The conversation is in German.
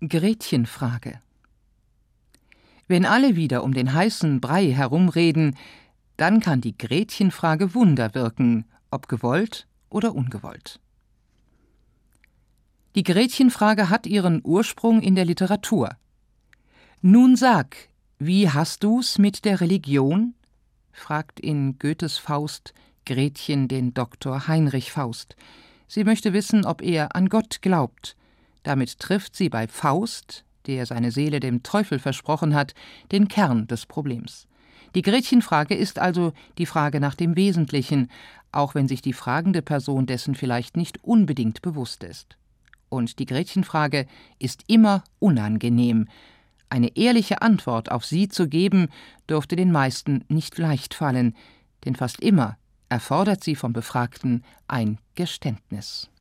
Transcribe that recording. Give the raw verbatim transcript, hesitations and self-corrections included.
Gretchenfrage. Wenn alle wieder um den heißen Brei herumreden, dann kann die Gretchenfrage Wunder wirken, ob gewollt oder ungewollt. Die Gretchenfrage hat ihren Ursprung in der Literatur. »Nun sag, wie hast du's mit der Religion?« fragt in Goethes Faust Gretchen den Doktor Heinrich Faust. Sie möchte wissen, ob er an Gott glaubt. Damit trifft sie bei Faust, der seine Seele dem Teufel versprochen hat, den Kern des Problems. Die Gretchenfrage ist also die Frage nach dem Wesentlichen, auch wenn sich die fragende Person dessen vielleicht nicht unbedingt bewusst ist. Und die Gretchenfrage ist immer unangenehm. Eine ehrliche Antwort auf sie zu geben, dürfte den meisten nicht leicht fallen, denn fast immer erfordert sie vom Befragten ein Geständnis.